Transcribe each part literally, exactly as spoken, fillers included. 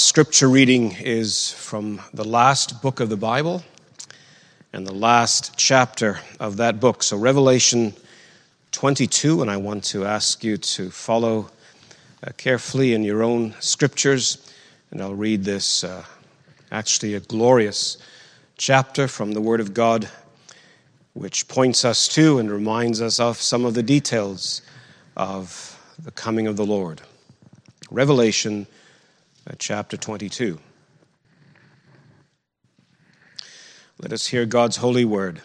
scripture reading is from the last book of the Bible and the last chapter of that book. So Revelation twenty-two, and I want to ask you to follow uh, carefully in your own scriptures. And I'll read this, uh, actually a glorious chapter from the Word of God, which points us to and reminds us of some of the details of the coming of the Lord. Revelation uh, chapter twenty-two. Let us hear God's holy word.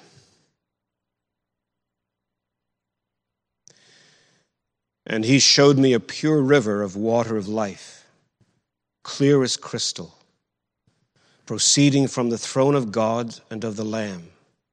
And he showed me a pure river of water of life, clear as crystal, proceeding from the throne of God and of the Lamb.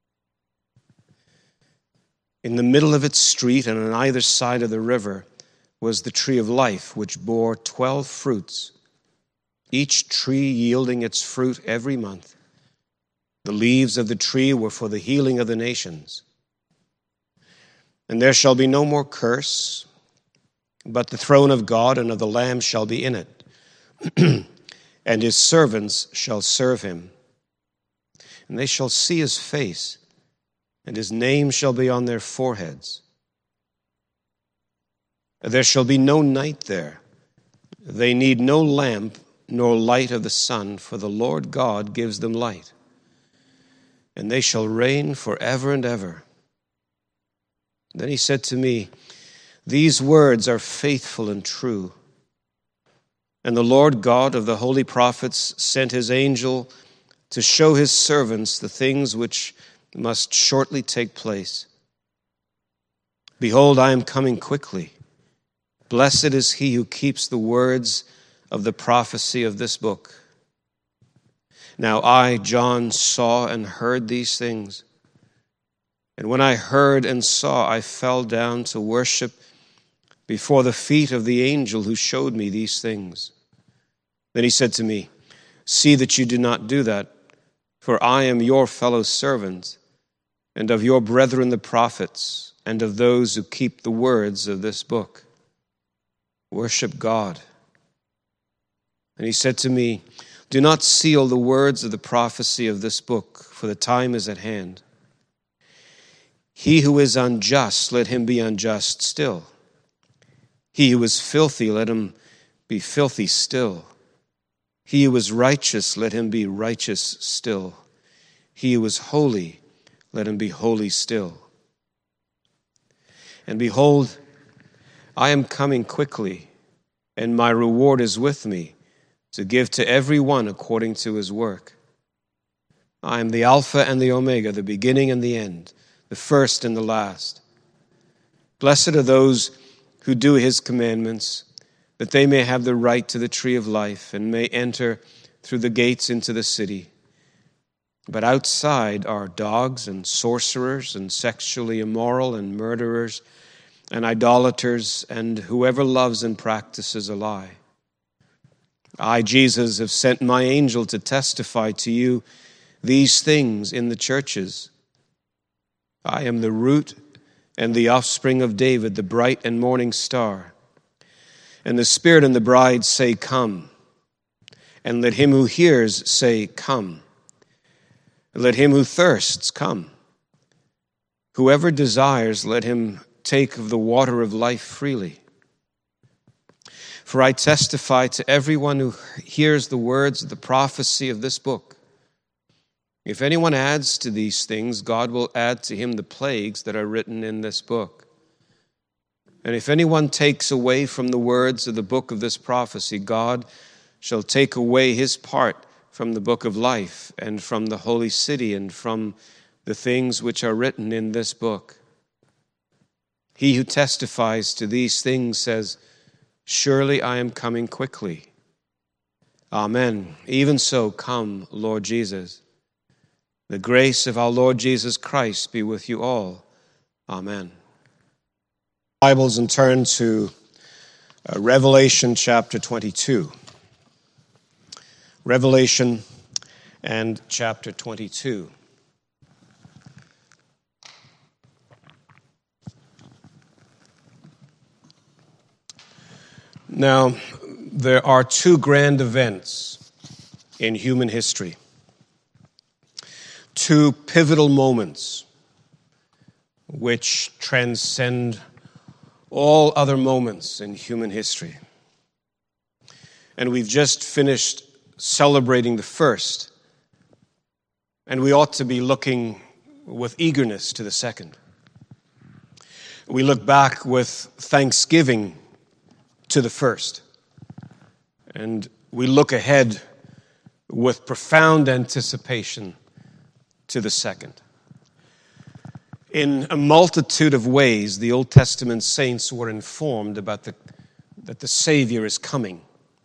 In the middle of its street and on either side of the river was the tree of life, which bore twelve fruits, each tree yielding its fruit every month. The leaves of the tree were for the healing of the nations. And there shall be no more curse, but the throne of God and of the Lamb shall be in it, and his servants shall serve him. And they shall see his face, and his name shall be on their foreheads. There shall be no night there. They need no lamp nor light of the sun, for the Lord God gives them light. And they shall reign forever and ever. Then he said to me, these words are faithful and true. And the Lord God of the holy prophets sent his angel to show his servants the things which must shortly take place. Behold, I am coming quickly. Blessed is he who keeps the words of the prophecy of this book. Now I, John, saw and heard these things. And when I heard and saw, I fell down to worship before the feet of the angel who showed me these things. Then he said to me, see that you do not do that, for I am your fellow servant, and of your brethren the prophets, and of those who keep the words of this book. Worship God. And he said to me, do not seal the words of the prophecy of this book, for the time is at hand. He who is unjust, let him be unjust still. He who is filthy, let him be filthy still. He who is righteous, let him be righteous still. He who is holy, let him be holy still. And behold, I am coming quickly, and my reward is with me, to give to every one according to his work. I am the Alpha and the Omega, the beginning and the end, the first and the last. Blessed are those who do his commandments, that they may have the right to the tree of life and may enter through the gates into the city. But outside are dogs and sorcerers and sexually immoral and murderers and idolaters and whoever loves and practices a lie. I, Jesus, have sent my angel to testify to you these things in the churches. I am the root and the offspring of David, the bright and morning star. And the Spirit and the bride say, come. And let him who hears say, come. And let him who thirsts come. Whoever desires, let him take of the water of life freely. For I testify to everyone who hears the words of the prophecy of this book. If anyone adds to these things, God will add to him the plagues that are written in this book. And if anyone takes away from the words of the book of this prophecy, God shall take away his part from the book of life and from the holy city and from the things which are written in this book. He who testifies to these things says, surely I am coming quickly. Amen. Even so, come, Lord Jesus. The grace of our Lord Jesus Christ be with you all. Amen. Bibles and turn to uh, Revelation chapter twenty-two. Revelation and chapter twenty-two. Now, there are two grand events in human history. Two pivotal moments which transcend all other moments in human history. And we've just finished celebrating the first, and we ought to be looking with eagerness to the second. We look back with thanksgiving to the first, and we look ahead with profound anticipation to the second. In a multitude of ways, the Old Testament saints were informed about the, that the Savior is coming.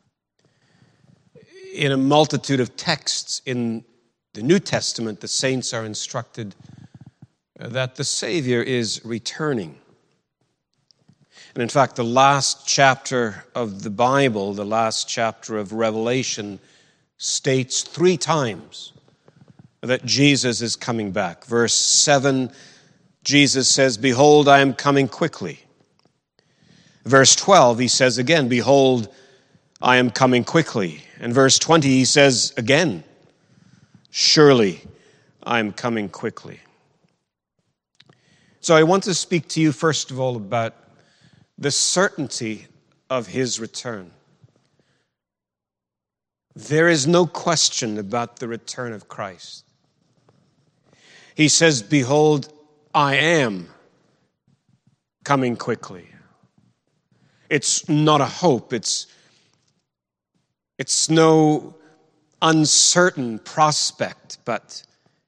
In a multitude of texts in the New Testament, the saints are instructed that the Savior is returning. And in fact, the last chapter of the Bible, the last chapter of Revelation, states three times that Jesus is coming back. Verse seven, Jesus says, "Behold, I am coming quickly." Verse twelve, he says again, "Behold, I am coming quickly." And verse twenty, he says again, "Surely I am coming quickly." So I want to speak to you first of all about the certainty of his return. There is no question about the return of Christ. He says, "Behold, I am coming quickly." It's not a hope. It's, it's no uncertain prospect, but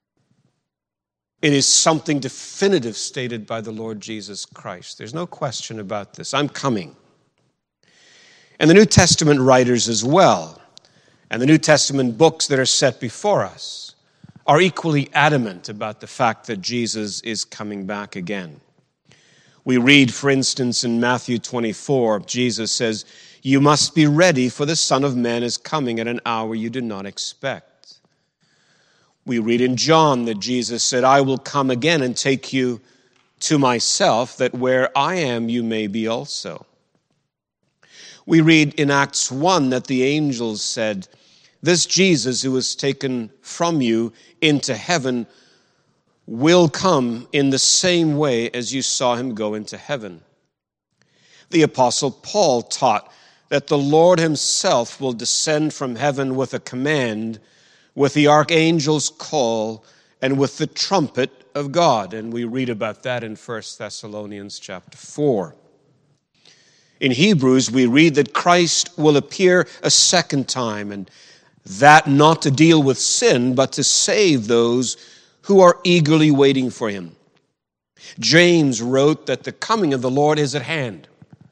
it is something definitive stated by the Lord Jesus Christ. There's no question about this. I'm coming. And the New Testament writers as well, and the New Testament books that are set before us, are equally adamant about the fact that Jesus is coming back again. We read, for instance, in Matthew twenty-four, Jesus says, "You must be ready, for the Son of Man is coming at an hour you do not expect." We read in John that Jesus said, "I will come again and take you to myself, that where I am you may be also." We read in Acts one that the angels said, "This Jesus who was taken from you into heaven will come in the same way as you saw him go into heaven." The Apostle Paul taught that the Lord himself will descend from heaven with a command, with the archangel's call, and with the trumpet of God. And we read about that in First Thessalonians chapter four. In Hebrews, we read that Christ will appear a second time, and that not to deal with sin, but to save those who are eagerly waiting for him. James wrote that the coming of the Lord is at hand.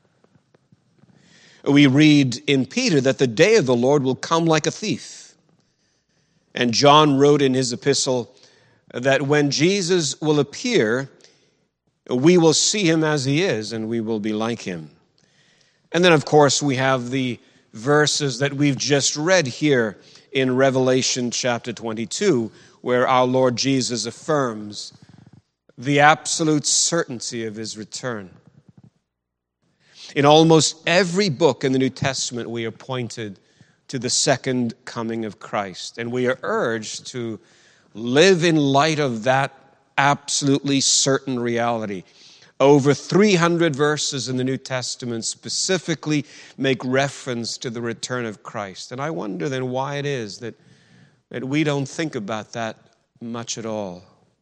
We read in Peter that the day of the Lord will come like a thief. And John wrote in his epistle that when Jesus will appear, we will see him as he is, and we will be like him. And then, of course, we have the verses that we've just read here in Revelation chapter twenty-two, where our Lord Jesus affirms the absolute certainty of his return. In almost every book in the New Testament, we are pointed to the second coming of Christ, and we are urged to live in light of that absolutely certain reality. Over three hundred verses in the New Testament specifically make reference to the return of Christ. And I wonder then why it is that, that we don't think about that much at all.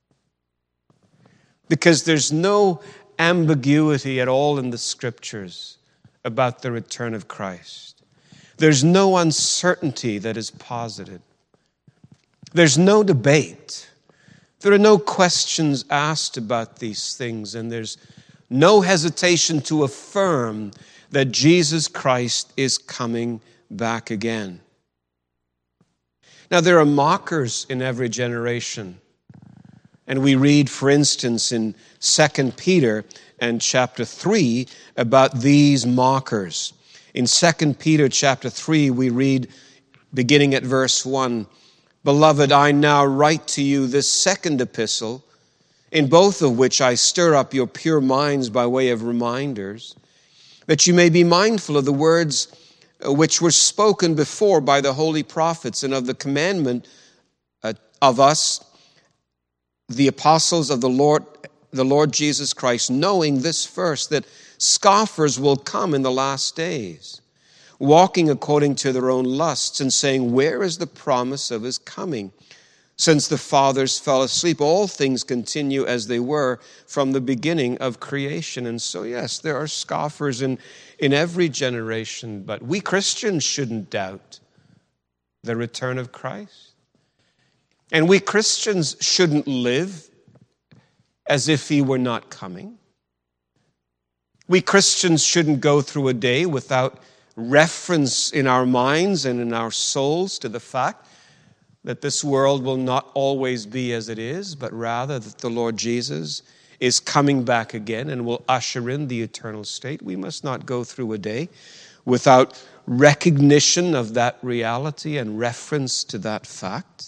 Because there's no ambiguity at all in the Scriptures about the return of Christ. There's no uncertainty that is posited. There's no debate. There are no questions asked about these things, and there's no hesitation to affirm that Jesus Christ is coming back again. Now, there are mockers in every generation, and we read, for instance, in Second Peter and chapter three about these mockers. In Second Peter chapter three, we read, beginning at verse one, "Beloved, I now write to you this second epistle, in both of which I stir up your pure minds by way of reminders, that you may be mindful of the words which were spoken before by the holy prophets, and of the commandment uh, of us, the apostles of the Lord, the Lord Jesus Christ, knowing this first, that scoffers will come in the last days, walking according to their own lusts, and saying, where is the promise of his coming? Since the fathers fell asleep, all things continue as they were from the beginning of creation. And so, yes, there are scoffers in, in every generation, but we Christians shouldn't doubt the return of Christ. And we Christians shouldn't live as if he were not coming. We Christians shouldn't go through a day without reference in our minds and in our souls to the fact that this world will not always be as it is, but rather that the Lord Jesus is coming back again and will usher in the eternal state. We must not go through a day without recognition of that reality and reference to that fact.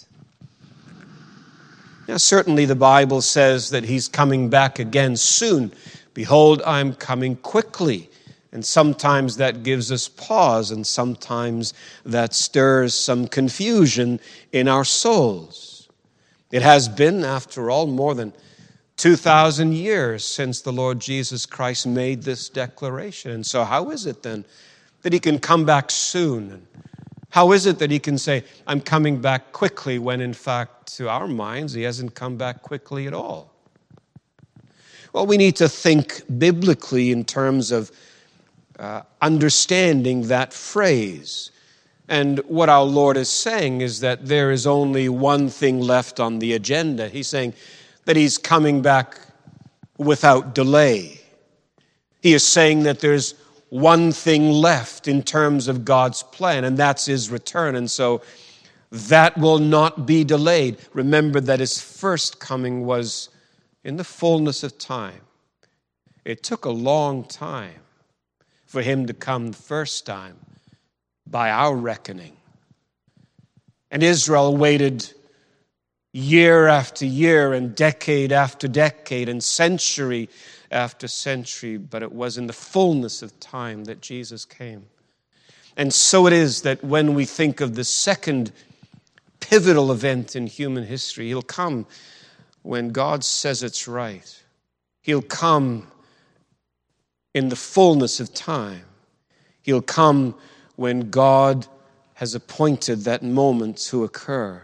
Now, certainly the Bible says that he's coming back again soon. Behold, I'm coming quickly. And sometimes that gives us pause, and sometimes that stirs some confusion in our souls. It has been, after all, more than two thousand years since the Lord Jesus Christ made this declaration. And so how is it then that he can come back soon? And how is it that he can say, I'm coming back quickly, when in fact, to our minds, he hasn't come back quickly at all? Well, we need to think biblically in terms of Uh, understanding that phrase. And what our Lord is saying is that there is only one thing left on the agenda. He's saying that he's coming back without delay. He is saying that there's one thing left in terms of God's plan, and that's his return. And so that will not be delayed. Remember that his first coming was in the fullness of time. It took a long time for him to come the first time, by our reckoning. And Israel waited year after year and decade after decade and century after century, but it was in the fullness of time that Jesus came. And so it is that when we think of the second pivotal event in human history, he'll come when God says it's right. He'll come in the fullness of time. He'll come when God has appointed that moment to occur.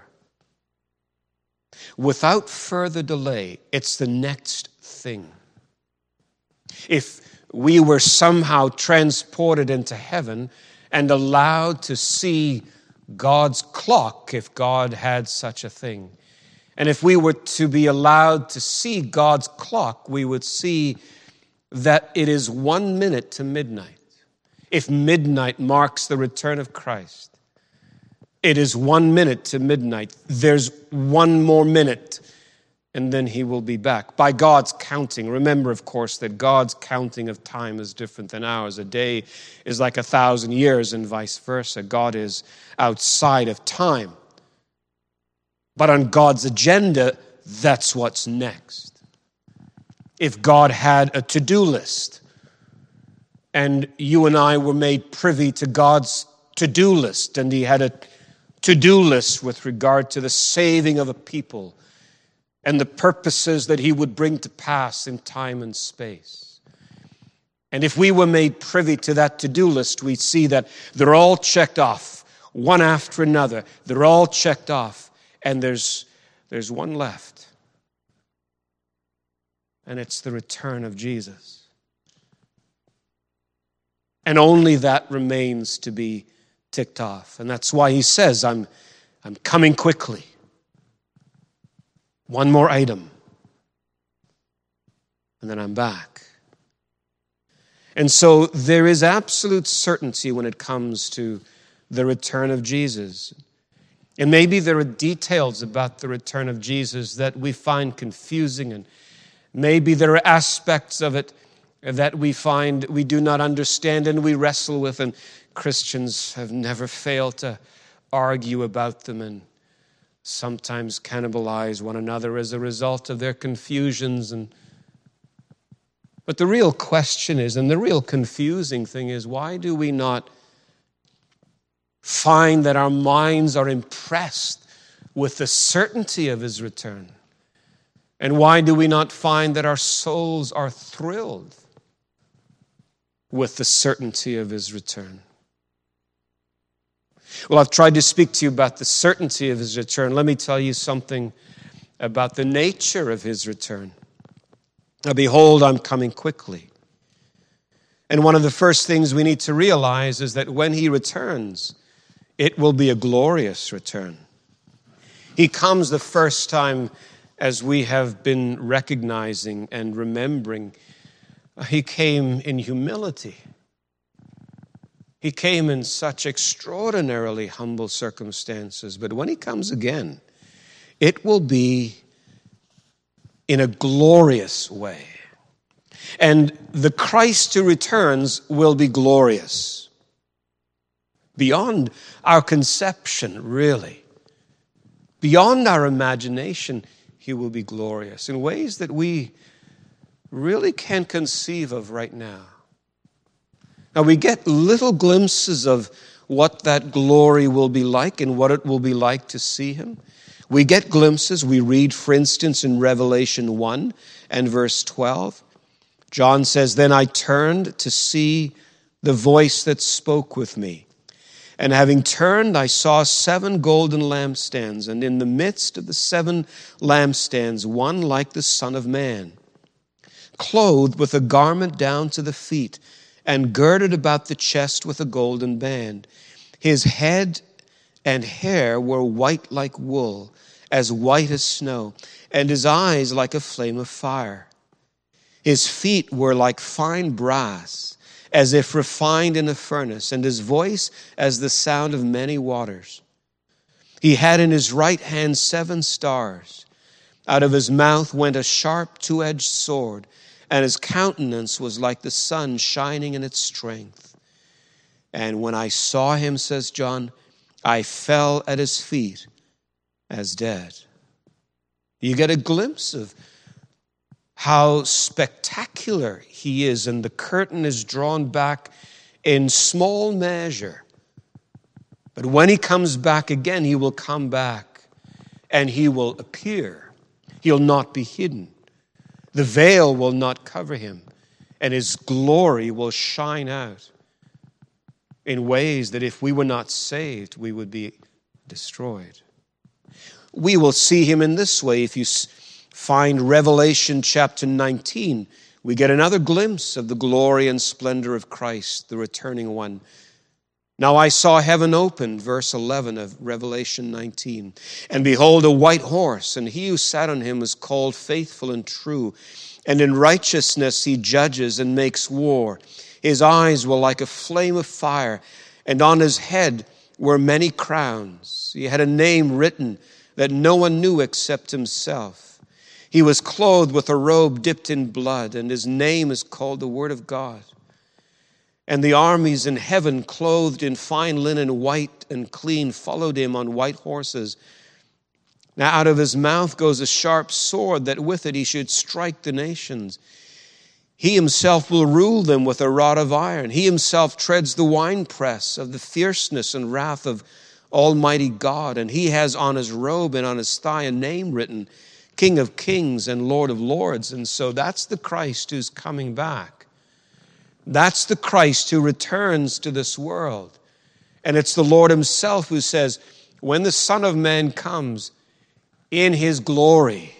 Without further delay, it's the next thing. If we were somehow transported into heaven and allowed to see God's clock, if God had such a thing, and if we were to be allowed to see God's clock, we would see that it is one minute to midnight. If midnight marks the return of Christ, it is one minute to midnight. There's one more minute, and then he will be back. By God's counting, remember, of course, that God's counting of time is different than ours. A day is like a thousand years and vice versa. God is outside of time. But on God's agenda, that's what's next. If God had a to-do list, and you and I were made privy to God's to-do list, and he had a to-do list with regard to the saving of a people and the purposes that he would bring to pass in time and space. And if we were made privy to that to-do list, we'd see that they're all checked off, one after another. They're all checked off, and there's, there's one left. And it's the return of Jesus. And only that remains to be ticked off. And that's why he says, I'm, I'm coming quickly. One more item. And then I'm back. And so there is absolute certainty when it comes to the return of Jesus. And maybe there are details about the return of Jesus that we find confusing, and maybe there are aspects of it that we find we do not understand and we wrestle with, and Christians have never failed to argue about them and sometimes cannibalize one another as a result of their confusions. And but the real question is, and the real confusing thing is, why do we not find that our minds are impressed with the certainty of his return? And why do we not find that our souls are thrilled with the certainty of his return? Well, I've tried to speak to you about the certainty of his return. Let me tell you something about the nature of his return. Now, behold, I'm coming quickly. And one of the first things we need to realize is that when he returns, it will be a glorious return. He comes the first time, as we have been recognizing and remembering, he came in humility. He came in such extraordinarily humble circumstances. But when he comes again, it will be in a glorious way. And the Christ who returns will be glorious. Beyond our conception, really. Beyond our imagination, he will be glorious in ways that we really can't conceive of right now. Now, we get little glimpses of what that glory will be like and what it will be like to see him. We get glimpses. We read, for instance, in Revelation one and verse twelve. John says, "Then I turned to see the voice that spoke with me. And having turned, I saw seven golden lampstands, and in the midst of the seven lampstands, one like the Son of Man, clothed with a garment down to the feet, and girded about the chest with a golden band. His head and hair were white like wool, as white as snow, and his eyes like a flame of fire. His feet were like fine brass, as if refined in a furnace, and his voice as the sound of many waters. He had in his right hand seven stars. Out of his mouth went a sharp two-edged sword, and his countenance was like the sun shining in its strength. And when I saw him," says John, "I fell at his feet as dead." You get a glimpse of how spectacular he is, and the curtain is drawn back in small measure. But when he comes back again, he will come back and he will appear. He'll not be hidden. The veil will not cover him, and his glory will shine out in ways that if we were not saved, we would be destroyed. We will see him in this way. If you find Revelation chapter nineteen, we get another glimpse of the glory and splendor of Christ, the returning one. "Now I saw heaven open," verse eleven of Revelation nineteen, "and behold, a white horse, and he who sat on him was called Faithful and True, and in righteousness he judges and makes war. His eyes were like a flame of fire, and on his head were many crowns. He had a name written that no one knew except himself. He was clothed with a robe dipped in blood, and his name is called the Word of God. And the armies in heaven, clothed in fine linen, white and clean, followed him on white horses. Now out of his mouth goes a sharp sword, that with it he should strike the nations. He himself will rule them with a rod of iron. He himself treads the winepress of the fierceness and wrath of Almighty God. And he has on his robe and on his thigh a name written, King of Kings and Lord of Lords." And so that's the Christ who's coming back. That's the Christ who returns to this world. And it's the Lord himself who says, when the Son of Man comes in his glory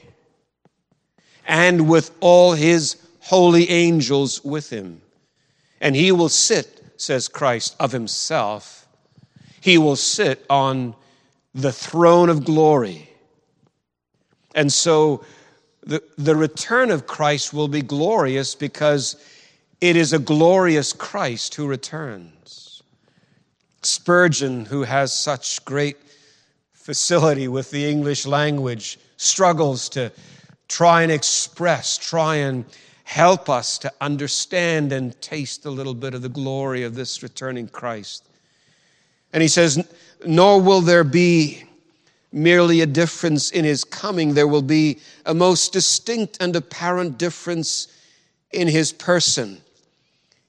and with all his holy angels with him, and he will sit, says Christ, of himself, he will sit on the throne of glory. And so the, the return of Christ will be glorious because it is a glorious Christ who returns. Spurgeon, who has such great facility with the English language, struggles to try and express, try and help us to understand and taste a little bit of the glory of this returning Christ. And he says, "Nor will there be merely a difference in his coming. There will be a most distinct and apparent difference in his person.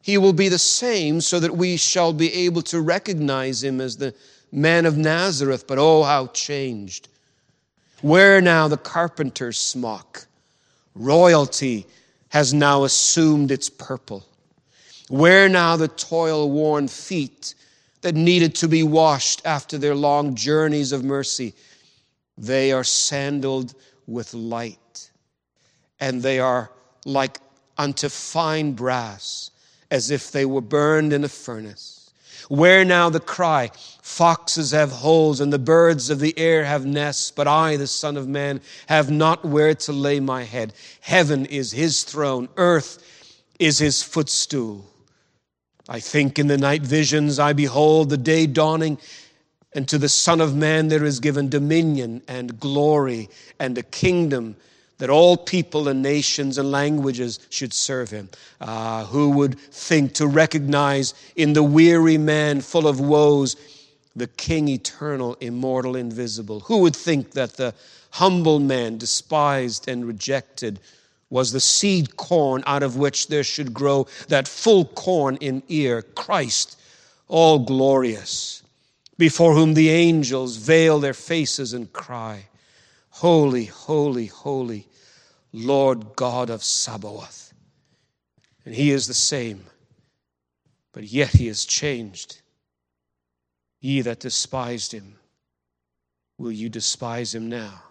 He will be the same so that we shall be able to recognize him as the man of Nazareth. But oh, how changed. Wear now the carpenter's smock. Royalty has now assumed its purple. Wear now the toil-worn feet that needed to be washed after their long journeys of mercy. They are sandaled with light, and they are like unto fine brass, as if they were burned in a furnace. Where now the cry, foxes have holes and the birds of the air have nests, but I, the Son of Man, have not where to lay my head. Heaven is his throne, earth is his footstool. I think in the night visions, I behold the day dawning, and to the Son of Man there is given dominion and glory and a kingdom that all people and nations and languages should serve him. Ah, who would think to recognize in the weary man full of woes the King eternal, immortal, invisible? Who would think that the humble man, despised and rejected, was the seed corn out of which there should grow that full corn in ear, Christ, all glorious, before whom the angels veil their faces and cry, Holy, holy, holy, Lord God of Sabaoth. And he is the same, but yet he is changed. Ye that despised him, will you despise him now?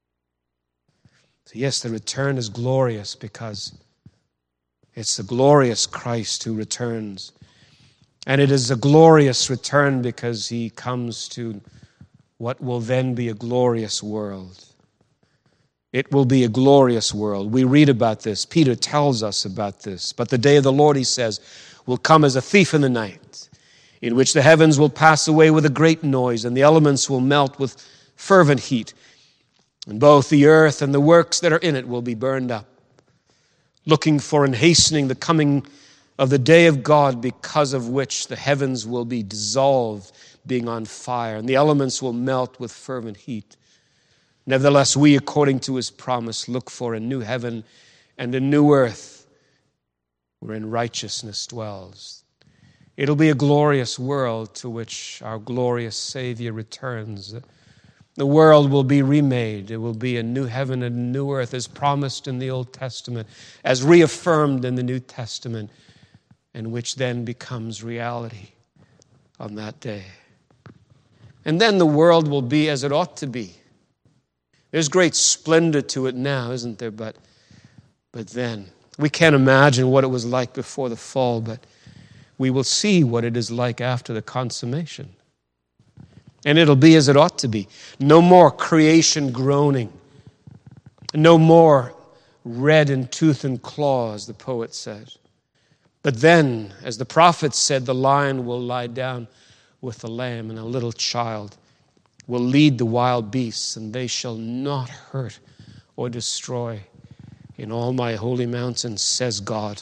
So yes, the return is glorious because it's the glorious Christ who returns. And it is a glorious return because he comes to what will then be a glorious world. It will be a glorious world. We read about this. Peter tells us about this. But the day of the Lord, he says, will come as a thief in the night, in which the heavens will pass away with a great noise, and the elements will melt with fervent heat, and both the earth and the works that are in it will be burned up. Looking for and hastening the coming of the day of God, because of which the heavens will be dissolved, being on fire, and the elements will melt with fervent heat. Nevertheless, we, according to his promise, look for a new heaven and a new earth wherein righteousness dwells. It'll be a glorious world to which our glorious Savior returns. The world will be remade. It will be a new heaven and a new earth, as promised in the Old Testament, as reaffirmed in the New Testament, and which then becomes reality on that day. And then the world will be as it ought to be. There's great splendor to it now, isn't there? But, but then, we can't imagine what it was like before the fall, but we will see what it is like after the consummation. And it'll be as it ought to be. No more creation groaning. No more red in tooth and claw, as the poet said. But then, as the prophet said, the lion will lie down with the lamb, and a little child will lead the wild beasts, and they shall not hurt or destroy in all my holy mountains, says God.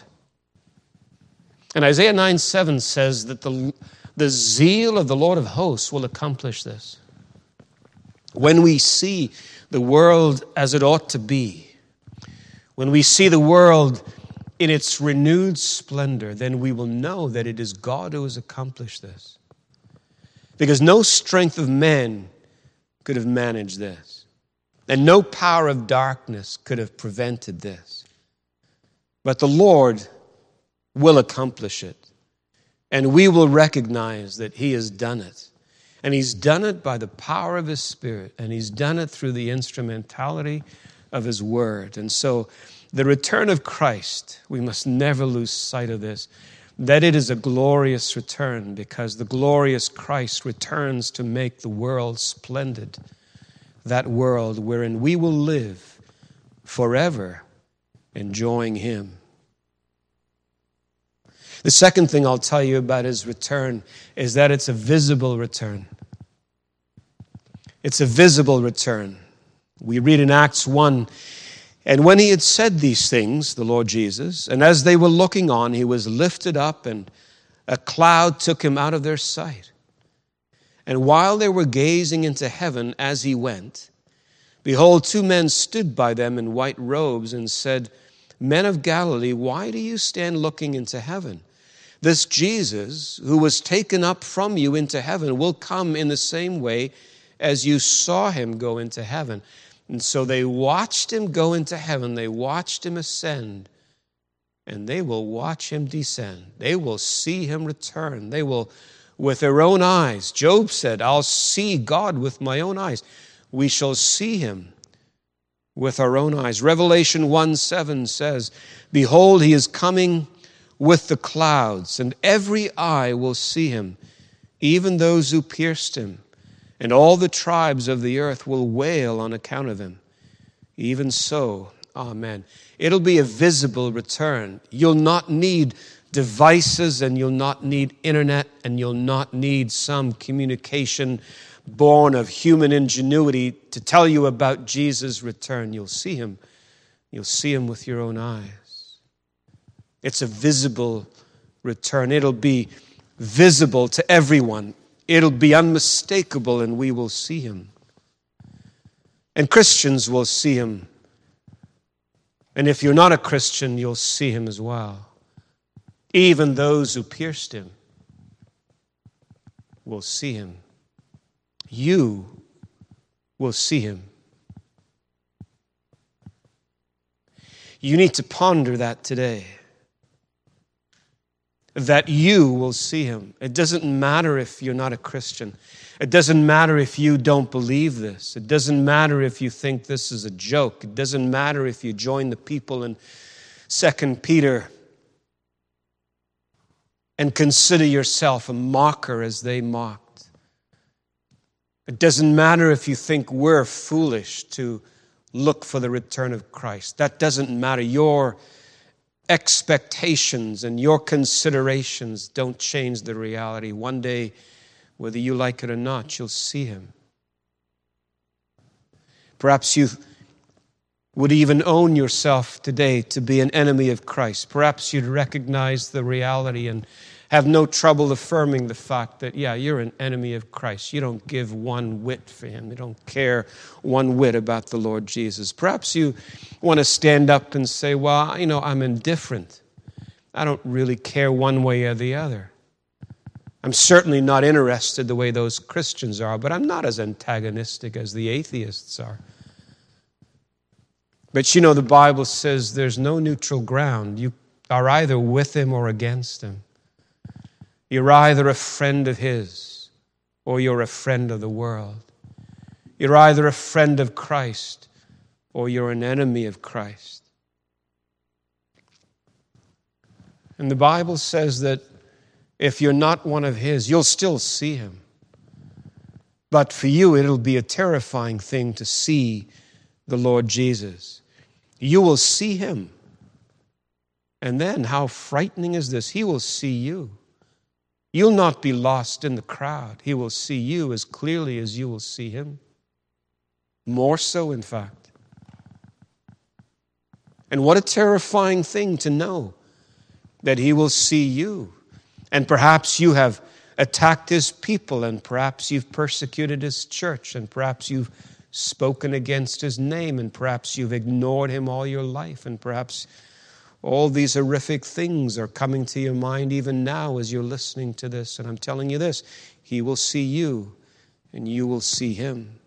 And Isaiah nine seven says that the, the zeal of the Lord of hosts will accomplish this. When we see the world as it ought to be, when we see the world in its renewed splendor, then we will know that it is God who has accomplished this. Because no strength of man could have managed this. And no power of darkness could have prevented this. But the Lord will accomplish it. And we will recognize that he has done it. And he's done it by the power of his Spirit. And he's done it through the instrumentality of his word. And so the return of Christ, we must never lose sight of this, that it is a glorious return, because the glorious Christ returns to make the world splendid, that world wherein we will live forever enjoying him. The second thing I'll tell you about his return is that it's a visible return. It's a visible return. We read in Acts one, and when he had said these things, the Lord Jesus, and as they were looking on, he was lifted up, and a cloud took him out of their sight. And while they were gazing into heaven as he went, behold, two men stood by them in white robes and said, Men of Galilee, why do you stand looking into heaven? This Jesus who was taken up from you into heaven will come in the same way as you saw him go into heaven. And so they watched him go into heaven. They watched him ascend. And they will watch him descend. They will see him return. They will, with their own eyes. Job said, I'll see God with my own eyes. We shall see him with our own eyes. Revelation one seven says, behold, he is coming with the clouds, and every eye will see him, even those who pierced him. And all the tribes of the earth will wail on account of him. Even so, amen. It'll be a visible return. You'll not need devices, and you'll not need internet, and you'll not need some communication born of human ingenuity to tell you about Jesus' return. You'll see him. You'll see him with your own eyes. It's a visible return. It'll be visible to everyone. It'll be unmistakable, and we will see him. And Christians will see him. And if you're not a Christian, you'll see him as well. Even those who pierced him will see him. You will see him. You need to ponder that today. That you will see him. It doesn't matter if you're not a Christian. It doesn't matter if you don't believe this. It doesn't matter if you think this is a joke. It doesn't matter if you join the people in Second Peter and consider yourself a mocker as they mocked. It doesn't matter if you think we're foolish to look for the return of Christ. That doesn't matter. Your expectations and your considerations don't change the reality. One day, whether you like it or not, you'll see him. Perhaps you would even own yourself today to be an enemy of Christ. Perhaps you'd recognize the reality and have no trouble affirming the fact that, yeah, you're an enemy of Christ. You don't give one whit for him. You don't care one whit about the Lord Jesus. Perhaps you want to stand up and say, well, you know, I'm indifferent. I don't really care one way or the other. I'm certainly not interested the way those Christians are, but I'm not as antagonistic as the atheists are. But you know, the Bible says there's no neutral ground. You are either with him or against him. You're either a friend of his or you're a friend of the world. You're either a friend of Christ or you're an enemy of Christ. And the Bible says that if you're not one of his, you'll still see him. But for you, it'll be a terrifying thing to see the Lord Jesus. You will see him. And then, how frightening is this? He will see you. You'll not be lost in the crowd. He will see you as clearly as you will see him. More so, in fact. And what a terrifying thing to know that he will see you. And perhaps you have attacked his people, and perhaps you've persecuted his church, and perhaps you've spoken against his name, and perhaps you've ignored him all your life, and perhaps all these horrific things are coming to your mind even now as you're listening to this. And I'm telling you this, he will see you, and you will see him.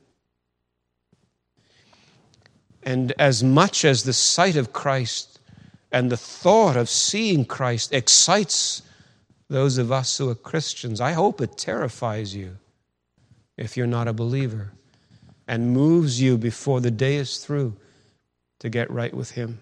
And as much as the sight of Christ and the thought of seeing Christ excites those of us who are Christians, I hope it terrifies you if you're not a believer and moves you before the day is through to get right with him.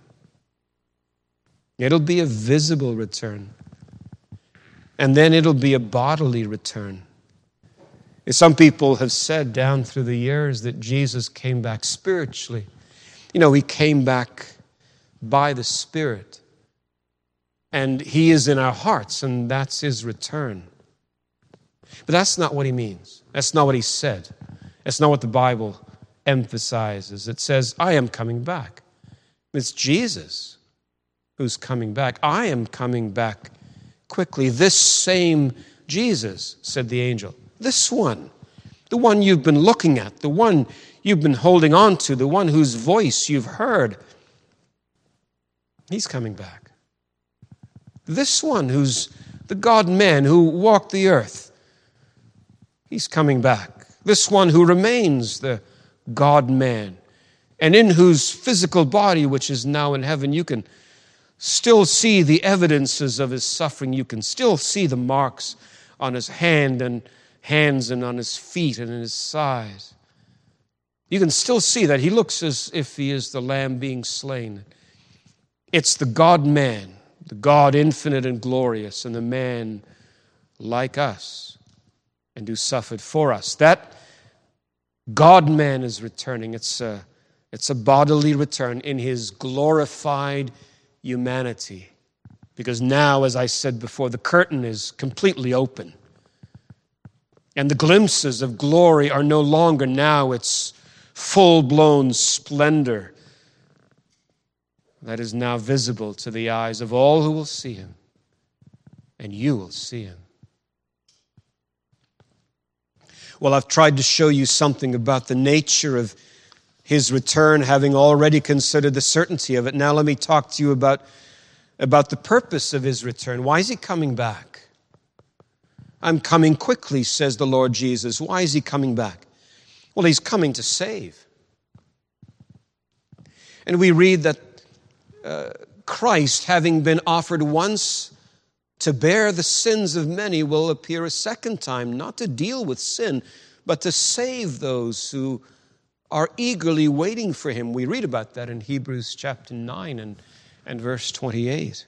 It'll be a visible return, and then it'll be a bodily return. Some people have said down through the years that Jesus came back spiritually. You know, he came back by the Spirit. And he is in our hearts, and that's his return. But that's not what he means. That's not what he said. That's not what the Bible emphasizes. It says, I am coming back. It's Jesus who's coming back. I am coming back quickly. This same Jesus, said the angel. This one. The one you've been looking at. The one you've been holding on to. The one whose voice you've heard. He's coming back. This one who's the God-man who walked the earth. He's coming back. This one who remains the God-man, and in whose physical body, which is now in heaven, you can still see the evidences of his suffering. You can still see the marks on his hand and hands and on his feet and in his sides. You can still see that he looks as if he is the lamb being slain. It's the God-man, the God infinite and glorious, and the man like us and who suffered for us. That God-man is returning. It's a, it's a bodily return in his glorified humanity. Because now, as I said before, the curtain is completely open. And the glimpses of glory are no longer now its full-blown splendor that is now visible to the eyes of all who will see him. And you will see him. Well, I've tried to show you something about the nature of his return, having already considered the certainty of it. Now let me talk to you about, about the purpose of his return. Why is he coming back? I'm coming quickly, says the Lord Jesus. Why is he coming back? Well, he's coming to save. And we read that uh, Christ, having been offered once to bear the sins of many, will appear a second time, not to deal with sin, but to save those who are eagerly waiting for him. We read about that in Hebrews chapter nine and, and verse twenty-eight.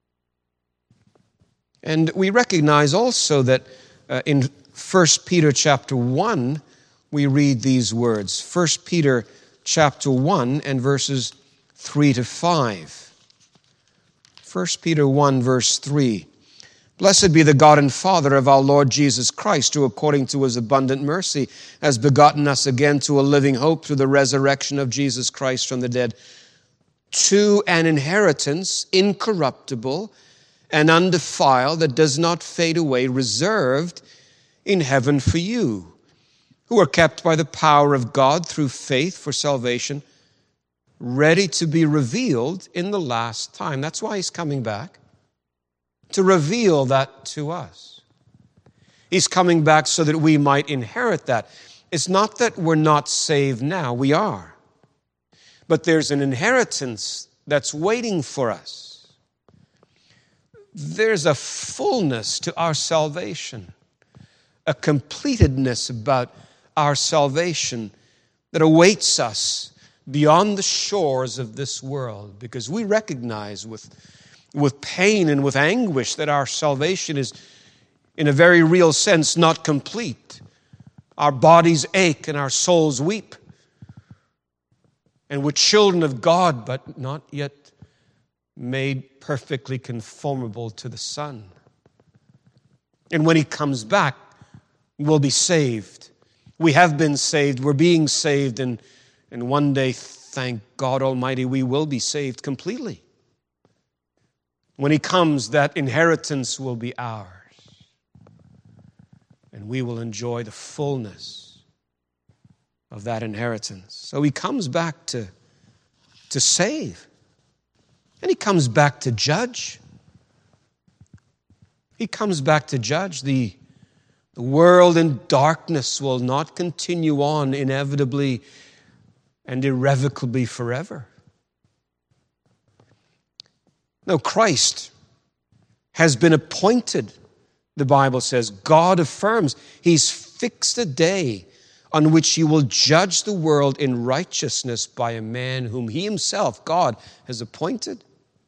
And we recognize also that uh, in First Peter chapter one, we read these words. First Peter chapter one and verses three to five. First Peter one verse three. Blessed be the God and Father of our Lord Jesus Christ, who according to his abundant mercy has begotten us again to a living hope through the resurrection of Jesus Christ from the dead, to an inheritance incorruptible and undefiled that does not fade away, reserved in heaven for you, who are kept by the power of God through faith for salvation, ready to be revealed in the last time. That's why he's coming back, to reveal that to us. He's coming back so that we might inherit that. It's not that we're not saved now, we are. But there's an inheritance that's waiting for us. There's a fullness to our salvation, a completedness about our salvation that awaits us beyond the shores of this world, because we recognize with, with pain and with anguish that our salvation is, in a very real sense, not complete. Our bodies ache and our souls weep. And we're children of God, but not yet made perfectly conformable to the Son. And when he comes back, we'll be saved. We have been saved. We're being saved. And, and one day, thank God Almighty, we will be saved completely. When he comes, that inheritance will be ours. And we will enjoy the fullness of that inheritance. So he comes back to, to save. And he comes back to judge. He comes back to judge. The, the world in darkness will not continue on inevitably and irrevocably forever. No, Christ has been appointed, the Bible says. God affirms he's fixed a day on which he will judge the world in righteousness by a man whom he himself, God, has appointed.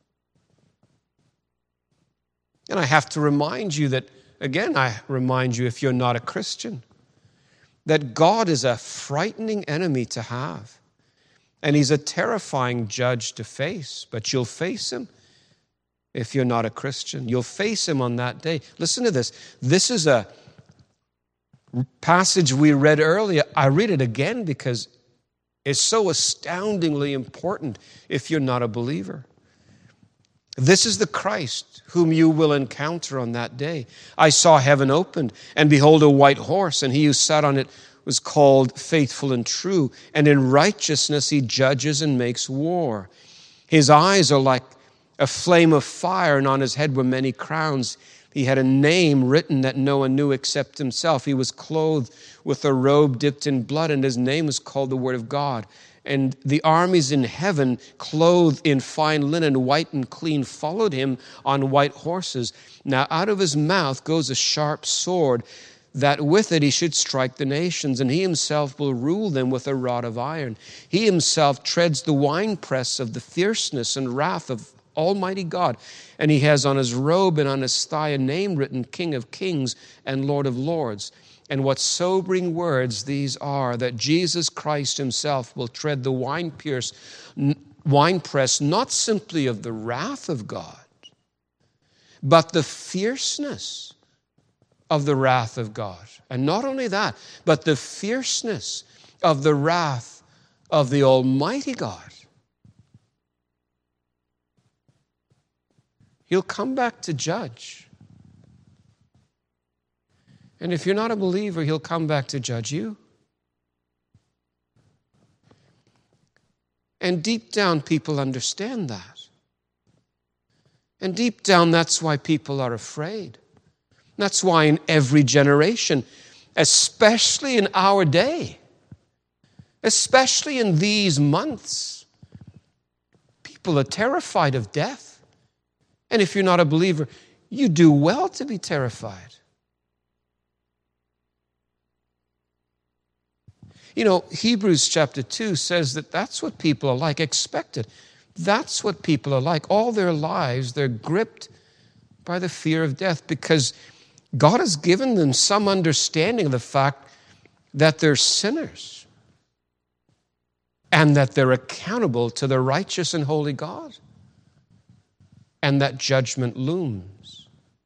And I have to remind you that, again, I remind you if you're not a Christian, that God is a frightening enemy to have. And he's a terrifying judge to face, but you'll face him if you're not a Christian. You'll face him on that day. Listen to this. This is a passage we read earlier. I read it again because it's so astoundingly important if you're not a believer. This is the Christ whom you will encounter on that day. I saw heaven opened, and behold, a white horse, and he who sat on it was called Faithful and True, and in righteousness he judges and makes war. His eyes are like a flame of fire, and on his head were many crowns. He had a name written that no one knew except himself. He was clothed with a robe dipped in blood, and his name was called the Word of God. And the armies in heaven, clothed in fine linen, white and clean, followed him on white horses. Now out of his mouth goes a sharp sword, that with it he should strike the nations, and he himself will rule them with a rod of iron. He himself treads the winepress of the fierceness and wrath of Almighty God. And he has on his robe and on his thigh a name written, King of Kings and Lord of Lords. And what sobering words these are, that Jesus Christ himself will tread the wine-pierce, winepress, not simply of the wrath of God, but the fierceness of the wrath of God. And not only that, but the fierceness of the wrath of the Almighty God. He'll come back to judge. And if you're not a believer, he'll come back to judge you. And deep down, people understand that. And deep down, that's why people are afraid. That's why in every generation, especially in our day, especially in these months, people are terrified of death. And if you're not a believer, you do well to be terrified. You know, Hebrews chapter two says that that's what people are like, expected. That's what people are like. All their lives, they're gripped by the fear of death because God has given them some understanding of the fact that they're sinners and that they're accountable to the righteous and holy God, and that judgment looms.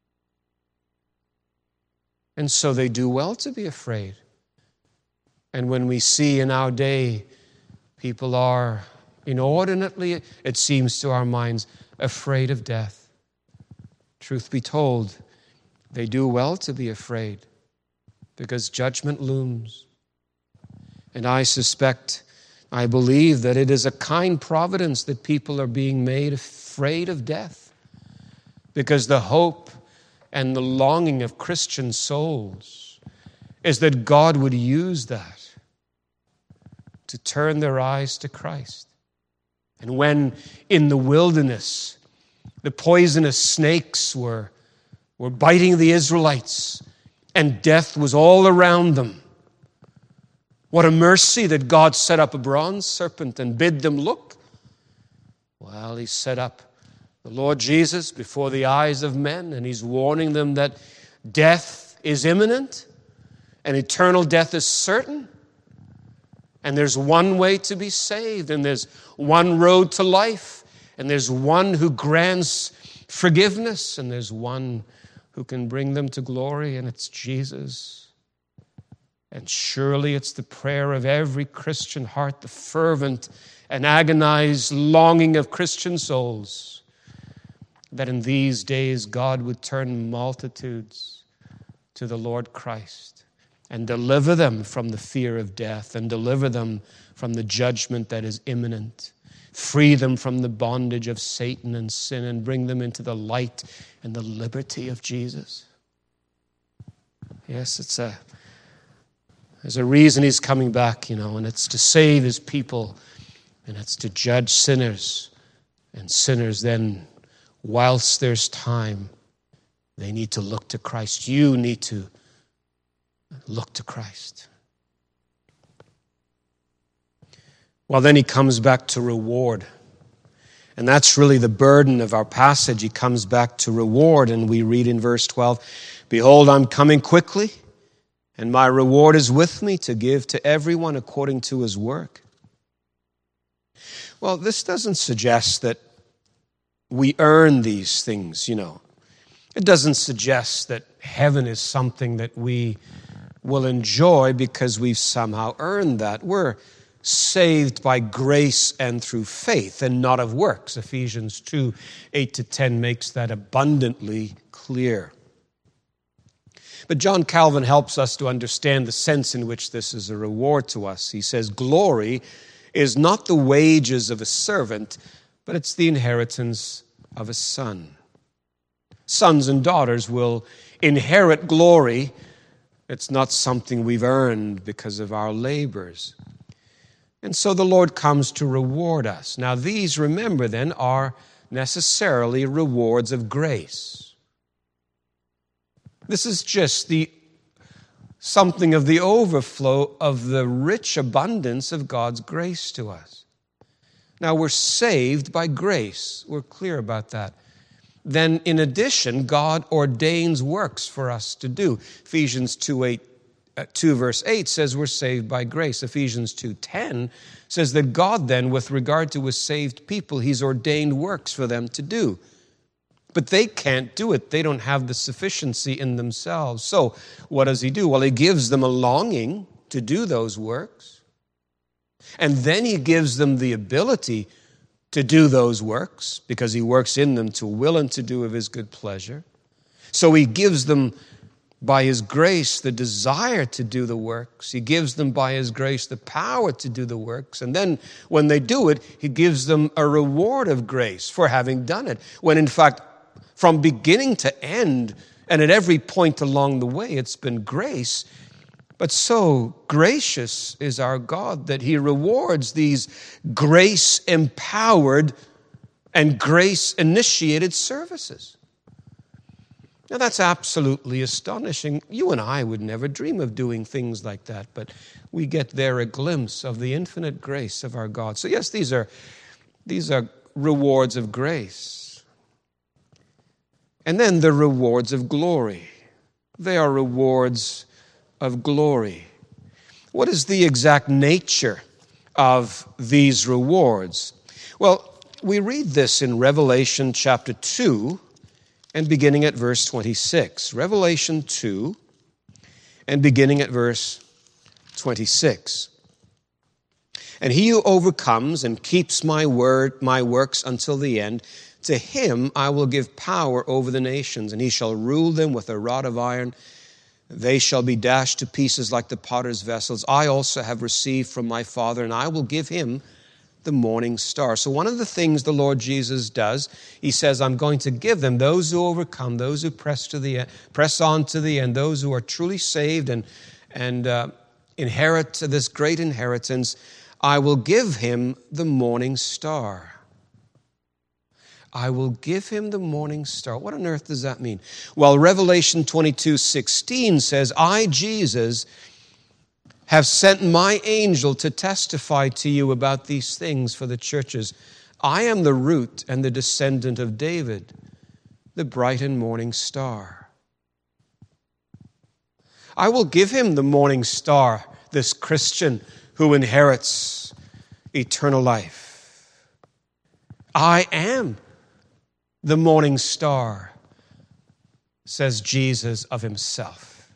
And so they do well to be afraid. And when we see in our day, people are inordinately, it seems to our minds, afraid of death. Truth be told, they do well to be afraid because judgment looms. And I suspect, I believe that it is a kind providence that people are being made afraid of death, because the hope and the longing of Christian souls is that God would use that to turn their eyes to Christ. And when in the wilderness the poisonous snakes were, were biting the Israelites and death was all around them, what a mercy that God set up a bronze serpent and bid them look. Well, he set up the Lord Jesus before the eyes of men, and he's warning them that death is imminent and eternal death is certain. And there's one way to be saved, and there's one road to life, and there's one who grants forgiveness, and there's one who can bring them to glory, and it's Jesus. And surely it's the prayer of every Christian heart, the fervent and agonized longing of Christian souls, that in these days God would turn multitudes to the Lord Christ and deliver them from the fear of death and deliver them from the judgment that is imminent, free them from the bondage of Satan and sin, and bring them into the light and the liberty of Jesus. Yes, it's a there's a reason he's coming back, you know, and it's to save his people, and it's to judge sinners. And sinners then, whilst there's time, they need to look to Christ. You need to look to Christ. Well, then he comes back to reward. And that's really the burden of our passage. He comes back to reward, and we read in verse twelve, "Behold, I'm coming quickly, and my reward is with me to give to everyone according to his work." Well, this doesn't suggest that we earn these things, you know. It doesn't suggest that heaven is something that we will enjoy because we've somehow earned that. We're saved by grace and through faith and not of works. Ephesians two, eight to ten makes that abundantly clear. But John Calvin helps us to understand the sense in which this is a reward to us. He says, glory is not the wages of a servant, but it's the inheritance of a son. Sons and daughters will inherit glory. It's not something we've earned because of our labors. And so the Lord comes to reward us. Now these, remember then, are necessarily rewards of grace. This is just the something of the overflow of the rich abundance of God's grace to us. Now we're saved by grace. We're clear about that. Then in addition, God ordains works for us to do. Ephesians two, eight, uh, two verse eight says we're saved by grace. Ephesians two ten says that God then, with regard to his saved people, he's ordained works for them to do. But they can't do it. They don't have the sufficiency in themselves. So what does he do? Well, he gives them a longing to do those works. And then he gives them the ability to do those works, because he works in them to will and to do of his good pleasure. So he gives them by his grace the desire to do the works. He gives them by his grace the power to do the works. And then when they do it, he gives them a reward of grace for having done it. When in fact, from beginning to end, and at every point along the way, it's been grace. But so gracious is our God that he rewards these grace-empowered and grace-initiated services. Now that's absolutely astonishing. You and I would never dream of doing things like that, but we get there a glimpse of the infinite grace of our God. So yes, these are, these are rewards of grace. And then the rewards of glory. They are rewards of glory. What is the exact nature of these rewards? Well, we read this in Revelation chapter two and beginning at verse twenty-six. Revelation two and beginning at verse twenty-six. And he who overcomes and keeps my word, my works until the end, to him I will give power over the nations, and he shall rule them with a rod of iron. They shall be dashed to pieces like the potter's vessels. I also have received from my Father, and I will give him the morning star. So one of the things the Lord Jesus does, he says, I'm going to give them, those who overcome, those who press to the end, press on to the end, those who are truly saved and, and uh, inherit this great inheritance, I will give him the morning star. I will give him the morning star. What on earth does that mean? Well, Revelation twenty-two sixteen says, I, Jesus, have sent my angel to testify to you about these things for the churches. I am the root and the descendant of David, the bright and morning star. I will give him the morning star, this Christian who inherits eternal life. I am the morning star, says Jesus of himself.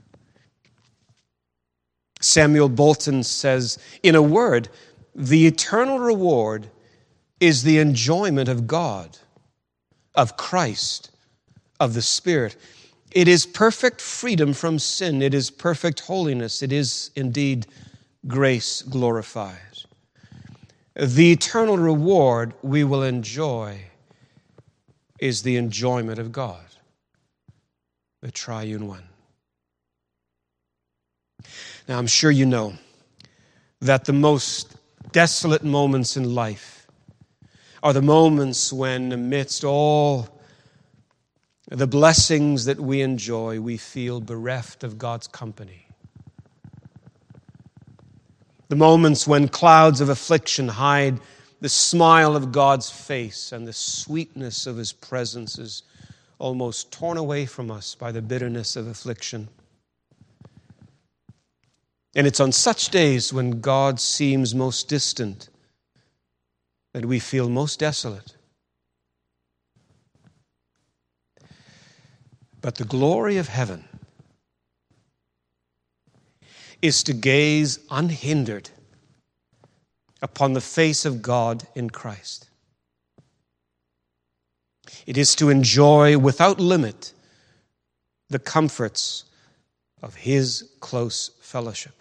Samuel Bolton says, in a word, the eternal reward is the enjoyment of God, of Christ, of the Spirit. It is perfect freedom from sin. It is perfect holiness. It is indeed grace glorified. The eternal reward we will enjoy is the enjoyment of God, the triune one. Now, I'm sure you know that the most desolate moments in life are the moments when, amidst all the blessings that we enjoy, we feel bereft of God's company. The moments when clouds of affliction hide the smile of God's face and the sweetness of his presence is almost torn away from us by the bitterness of affliction. And it's on such days when God seems most distant that we feel most desolate. But the glory of heaven is to gaze unhindered upon the face of God in Christ. It is to enjoy without limit the comforts of his close fellowship.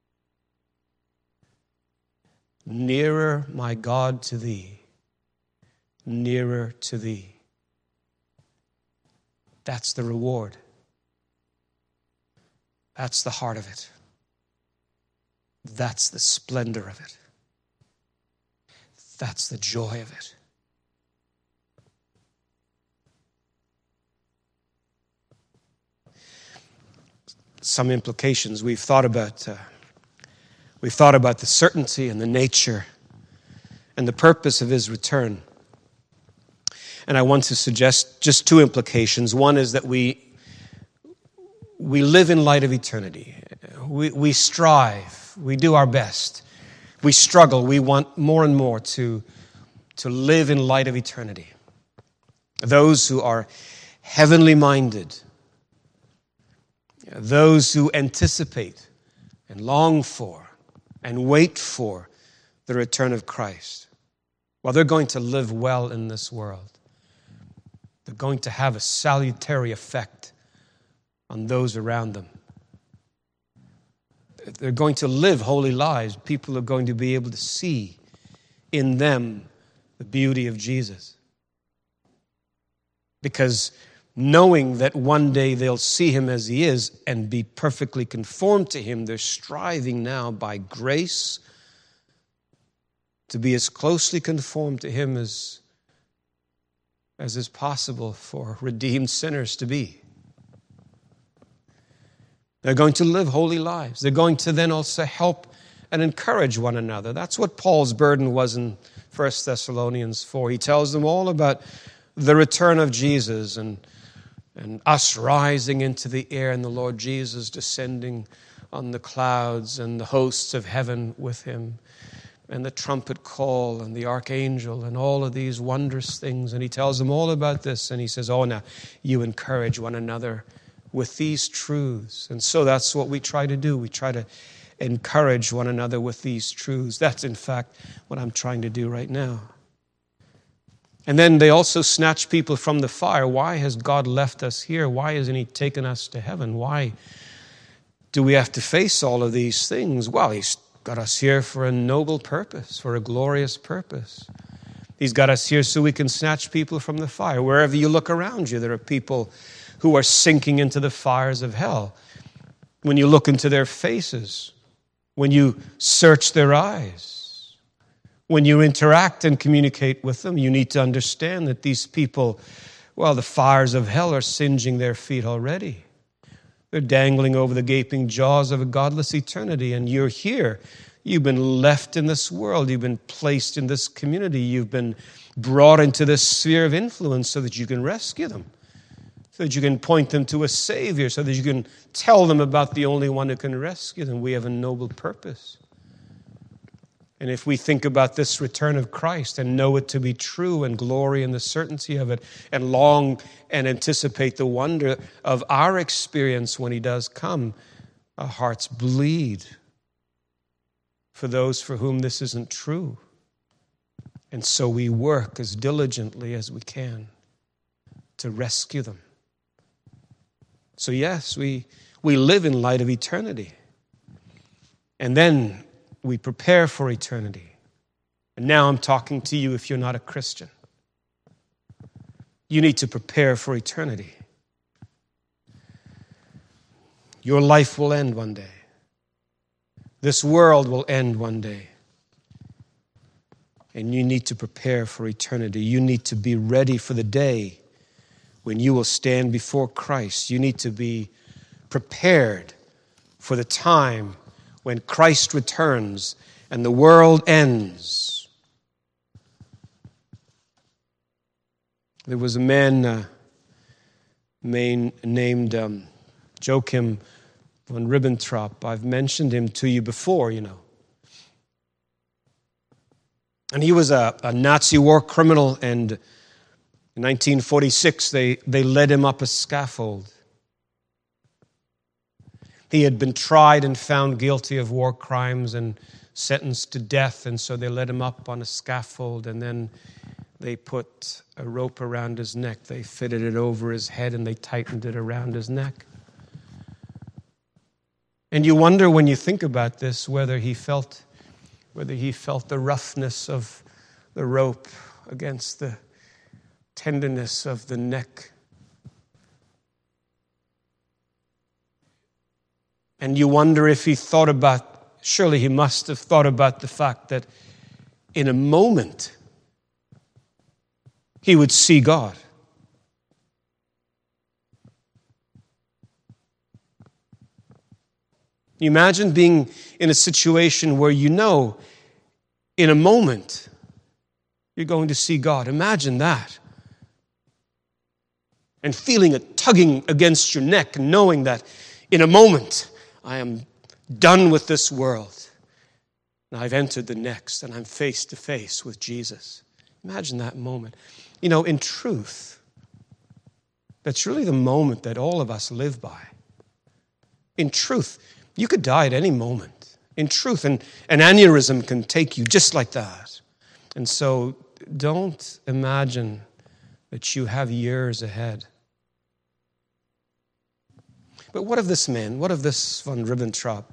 Nearer, my God, to thee, nearer to thee. That's the reward. That's the heart of it. That's the splendor of it. That's the joy of it. Some implications we've thought about. Uh, we've thought about the certainty and the nature and the purpose of his return. And I want to suggest just two implications. One is that we we live in light of eternity. We, we strive. We do our best. We struggle. We want more and more to, to live in light of eternity. Those who are heavenly minded, those who anticipate and long for and wait for the return of Christ, well, they're going to live well in this world. They're going to have a salutary effect on those around them. They're going to live holy lives. People are going to be able to see in them the beauty of Jesus. Because knowing that one day they'll see him as he is and be perfectly conformed to him, they're striving now by grace to be as closely conformed to him as, as is possible for redeemed sinners to be. They're going to live holy lives. They're going to then also help and encourage one another. That's what Paul's burden was in First Thessalonians four. He tells them all about the return of Jesus and, and us rising into the air and the Lord Jesus descending on the clouds and the hosts of heaven with him and the trumpet call and the archangel and all of these wondrous things. And he tells them all about this. And he says, oh, now you encourage one another with these truths. And so that's what we try to do. We try to encourage one another with these truths. That's, in fact, what I'm trying to do right now. And then they also snatch people from the fire. Why has God left us here? Why hasn't he taken us to heaven? Why do we have to face all of these things? Well, he's got us here for a noble purpose, for a glorious purpose. He's got us here so we can snatch people from the fire. Wherever you look around you, there are people who are sinking into the fires of hell. When you look into their faces, when you search their eyes, when you interact and communicate with them, you need to understand that these people, well, the fires of hell are singeing their feet already. They're dangling over the gaping jaws of a godless eternity, and you're here. You've been left in this world. You've been placed in this community. You've been brought into this sphere of influence so that you can rescue them, so that you can point them to a Savior, so that you can tell them about the only one who can rescue them. We have a noble purpose. And if we think about this return of Christ and know it to be true and glory in the certainty of it and long and anticipate the wonder of our experience when he does come, our hearts bleed for those for whom this isn't true. And so we work as diligently as we can to rescue them. So yes, we, we live in light of eternity. And then we prepare for eternity. And now I'm talking to you if you're not a Christian. You need to prepare for eternity. Your life will end one day. This world will end one day. And you need to prepare for eternity. You need to be ready for the day when you will stand before Christ. You need to be prepared for the time when Christ returns and the world ends. There was a man uh, main, named um, Joachim von Ribbentrop. I've mentioned him to you before, you know. And he was a, a Nazi war criminal, and in nineteen forty-six they, they led him up a scaffold. He had been tried and found guilty of war crimes and sentenced to death, and so they led him up on a scaffold, and then they put a rope around his neck. They fitted it over his head, and they tightened it around his neck. And you wonder when you think about this whether he felt, whether he felt the roughness of the rope against the tenderness of the neck And you wonder if he thought about, surely he must have thought about the fact that in a moment he would see God. You imagine being in a situation where you know in a moment you're going to see God. Imagine that. And feeling a tugging against your neck and knowing that in a moment I am done with this world. And I've entered the next and I'm face to face with Jesus. Imagine that moment. You know, in truth, that's really the moment that all of us live by. In truth, you could die at any moment. In truth, and an aneurysm can take you just like that. And so don't imagine that you have years ahead. But what of this man? What of this von Ribbentrop?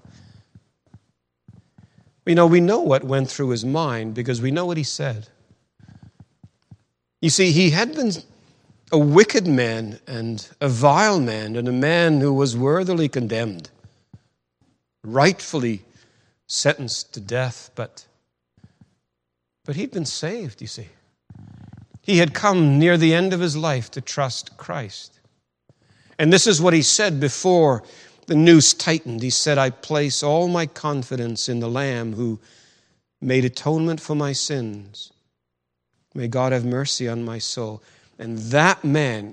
You know, we know what went through his mind because we know what he said. You see, he had been a wicked man and a vile man and a man who was worthily condemned, rightfully sentenced to death, but, but he'd been saved, you see. He had come near the end of his life to trust Christ. And this is what he said before the noose tightened. He said, I place all my confidence in the Lamb who made atonement for my sins. May God have mercy on my soul. And that man,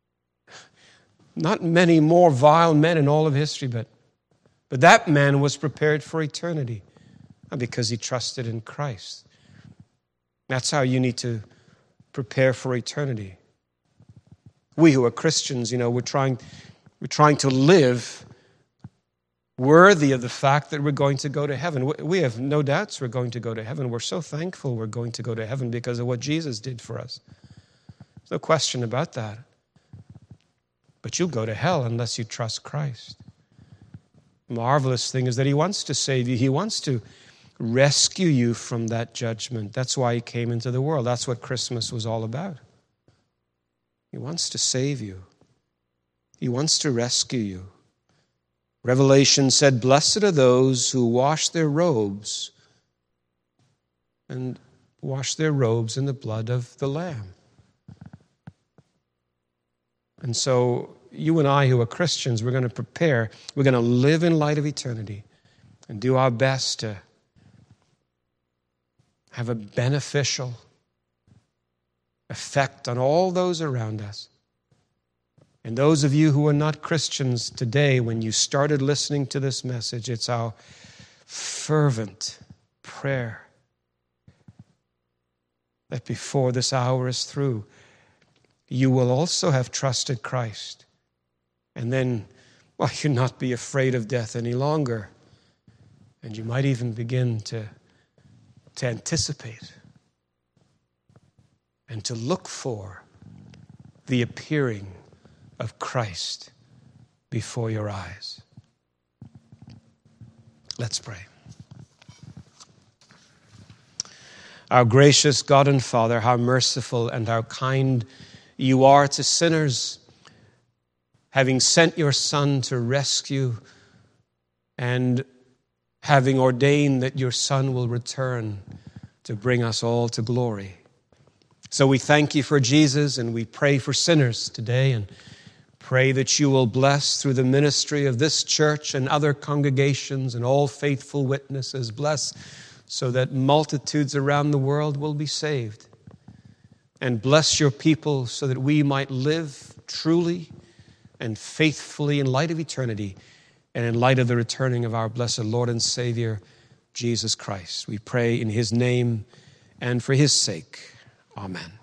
not many more vile men in all of history, but, but that man was prepared for eternity because he trusted in Christ. That's how you need to prepare for eternity. We who are Christians, you know, we're trying, we're trying to live worthy of the fact that we're going to go to heaven. We have no doubts we're going to go to heaven. We're so thankful we're going to go to heaven because of what Jesus did for us. There's no question about that. But you'll go to hell unless you trust Christ. The marvelous thing is that he wants to save you. He wants to rescue you from that judgment. That's why he came into the world. That's what Christmas was all about. He wants to save you. He wants to rescue you. Revelation said, blessed are those who wash their robes and wash their robes in the blood of the Lamb. And so you and I who are Christians, we're going to prepare, we're going to live in light of eternity and do our best to have a beneficial effect on all those around us. And those of you who are not Christians today, when you started listening to this message, it's our fervent prayer that before this hour is through, you will also have trusted Christ. And then, well, you'll not be afraid of death any longer. And you might even begin to, to anticipate and to look for the appearing of Christ before your eyes. Let's pray. Our gracious God and Father, how merciful and how kind you are to sinners, having sent your Son to rescue and having ordained that your Son will return to bring us all to glory. So we thank you for Jesus, and we pray for sinners today, and pray that you will bless through the ministry of this church and other congregations and all faithful witnesses. Bless so that multitudes around the world will be saved. And bless your people so that we might live truly and faithfully in light of eternity and in light of the returning of our blessed Lord and Savior, Jesus Christ. We pray in his name and for his sake. Amen.